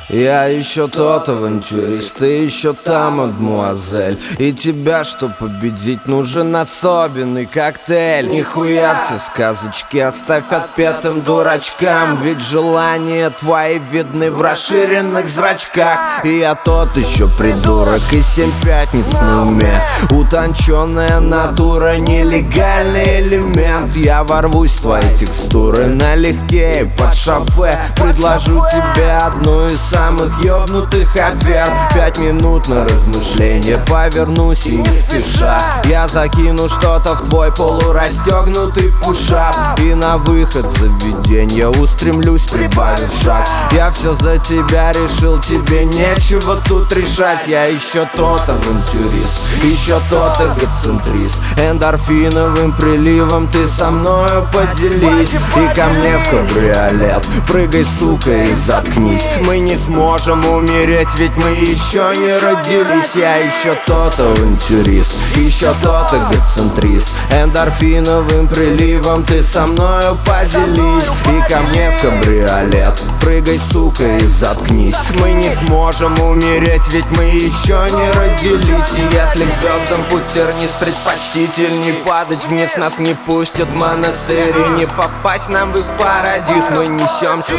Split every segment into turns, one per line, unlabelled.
Я еще тот авантюрист, ты еще та, мадмуазель. И тебя, чтоб победить, нужен особенный коктейль. Нихуя все сказочки оставь отпетым дурачкам, ведь желания твои видны в расширенных зрачках. И я тот еще придурок, и 7 пятниц на уме. Утонченная натура, нелегальный элемент. Я ворвусь в твои текстуры налегке и под шофе. Предложу тебе одну из самых ёбнутых афер. 5 минут на размышление, повернусь и не спеша я закину что-то в твой полурастегнутый пушап. И на выход заведения устремлюсь, прибавив шаг. Я все за тебя решил, тебе нечего тут решать. Я еще тот авантюрист, еще тот эгоцентрист. Эндорфиновым приливом ты со мною поделись. И ко мне в кабриолет прыгай, сука, и заткнись. Мы не сможем умереть, ведь мы еще не родились. Я еще тот авантюрист, еще тот эгоцентрист. Эндорфиновым приливом ты со мною поделись. И ко мне в кабриолет прыгай, сука, и заткнись. Мы не сможем умереть, ведь мы еще не родились. И если к звездам путь тернист, предпочтительней падать вниз. Нас не пустят в монастырь и не попасть нам в их парадиз. Мы несемся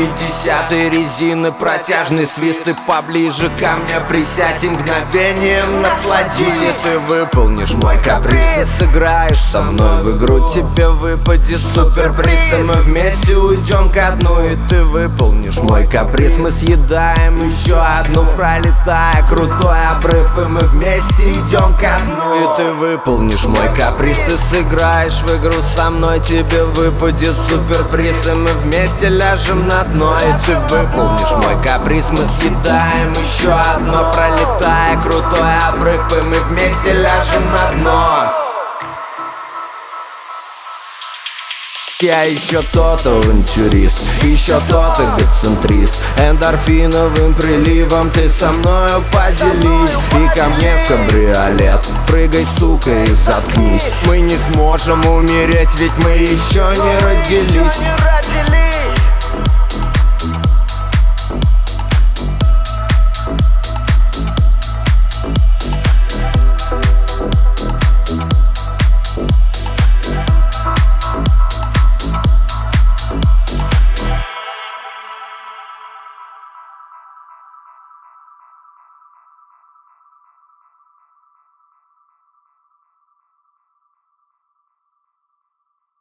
150-й резины, протяжный свист. И поближе ко мне присядь и мгновением насладись. Если ты выполнишь мой каприз, ты сыграешь со мной в игру, тебе выпадет суперприз. И мы вместе уйдем ко дну, и ты выполнишь мой каприз. Мы съедаем еще одну, пролетая крутой обрыв. И мы вместе идем ко дну, и ты выполнишь мой каприз. Ты сыграешь в игру со мной, тебе выпадет суперприз. И мы вместе ляжем на дно, и ты выполнишь мой каприз. Мы съедаем еще одно, пролетая крутой обрыв. И мы вместе ляжем на дно. Я еще тот авантюрист, еще тот эгоцентрист. Эндорфиновым приливом ты со мною поделись. И ко мне в кабриолет прыгай, сука, и заткнись. Мы не сможем умереть, ведь мы еще не родились.